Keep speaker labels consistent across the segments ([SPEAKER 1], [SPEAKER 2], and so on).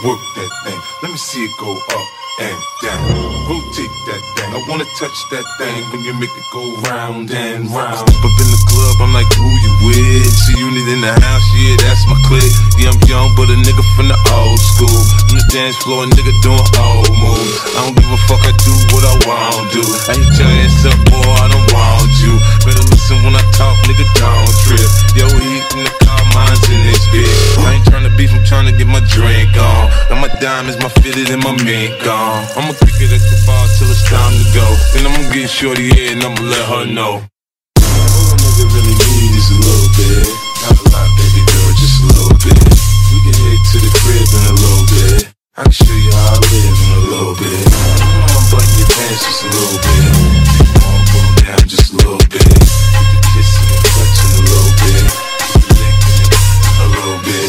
[SPEAKER 1] work that thing. Let me see it go up and down. Rotate that thing. I wanna touch that thing when you make it go round and round. Step up in the club, I'm like, who you with? See unit in the house, yeah, that's my clique. Yeah, I'm young, but a nigga from the old school. On the dance floor, a nigga doing old moves. I don't give a fuck, I do what I want to. I hit your ass up, boy, I don't want you. Better listen when I talk, nigga, don't trip. Yo, heat in the car, mine's in this bitch. I ain't tryna beef, I'm tryna get my drink on. Got my diamonds, my fitted, and my mink on. I'ma kick it at the bar till it's time to go. Then I'ma get shorty here and I'ma let her know. All a nigga really need is a little bit. Not a lot, baby girl, just a little bit. We can head to the crib in a little bit. I can show you how I live in a little bit. I'ma button your pants just a little bit. I'ma pull them down just a little bit. Get the kissing and touching a little bit. Get the licking a little bit.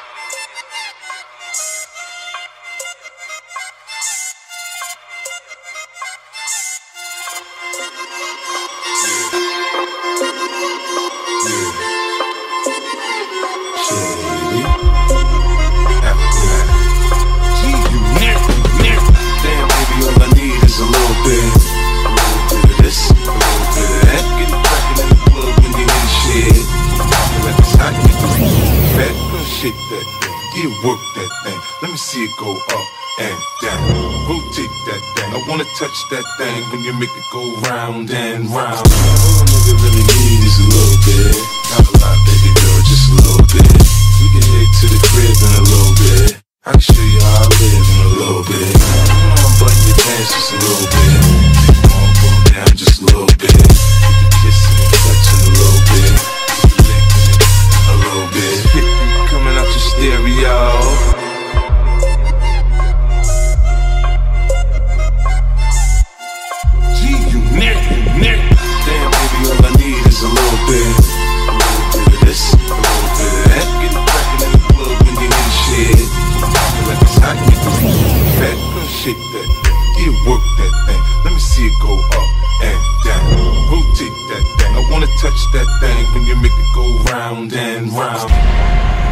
[SPEAKER 1] Shake that thing, yeah, work that thing. Let me see it go up and down. Rotate that thing. I wanna touch that thing when you make it go round and round. All a nigga really need is a little bit. Not a lot, baby girl, just a little bit. We can head to the crib in a little bit. I can show you how I live in a little bit. I'ma button your pants just a little bit. I'ma pull them down just a little bit. Get the kissing and touching a little bit. Get the licking a little bit. Coming out your stereo. G-Unit. Damn, baby, all I need is a little bit. A little bit of this, a little bit of that. Get it crackin' in the club when you hear the shit. Like it's hot, get the fat. Girl, shake that thing, yeah, work that thing. Let me see it go up and down. Rotate that thing. I wanna touch that thing when you make it go round and round.